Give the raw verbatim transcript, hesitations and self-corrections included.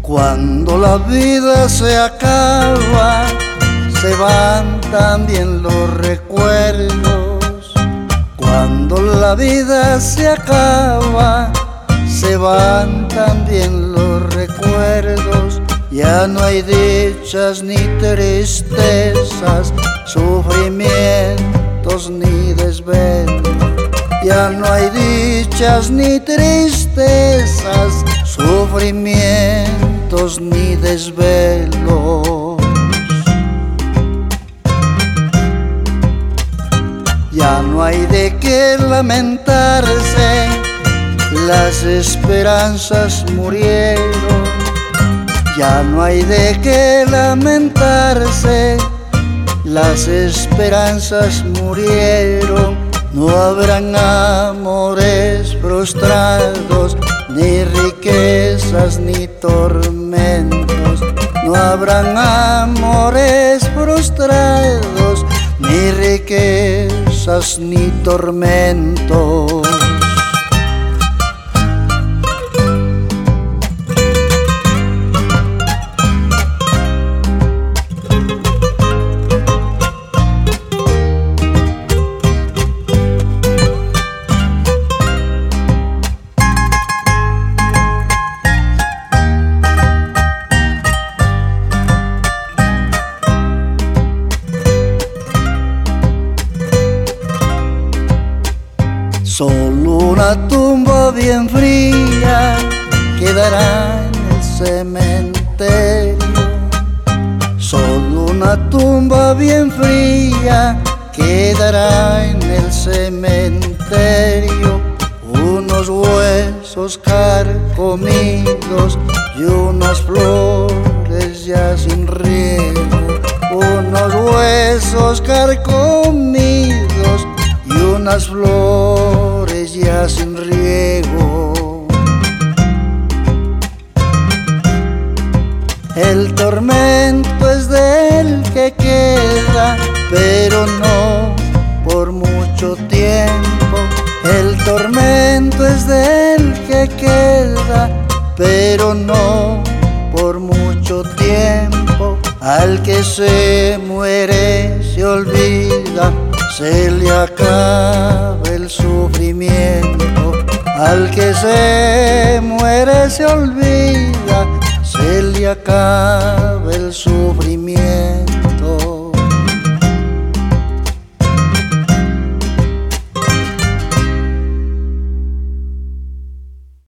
Cuando la vida se acaba, se van también los recuerdos. Cuando la vida se acaba, se van también los recuerdos. Ya no hay dichas ni tristezas, sufrimientos ni desvelos. Ya no hay dichas ni tristezas, sufrimientos ni desvelos. Ya no hay de qué lamentarse, las esperanzas murieron. Ya no hay de qué lamentarse, las esperanzas murieron. No habrán amores frustrados, ni riquezas ni tormentos. No habrán amores frustrados, ni riquezas ni tormentos. Solo una tumba bien fría quedará en el cementerio. Solo una tumba bien fría quedará en el cementerio. Unos huesos carcomidos y unas flores ya sin riego. Unos huesos carcomidos y unas flores ya sin riego. El tormento es del que queda, pero no por mucho tiempo. El tormento es del que queda, pero no por mucho tiempo. Al que se muere se olvida, se le acaba el sufrimiento. Al que se muere se olvida, se le acaba el sufrimiento.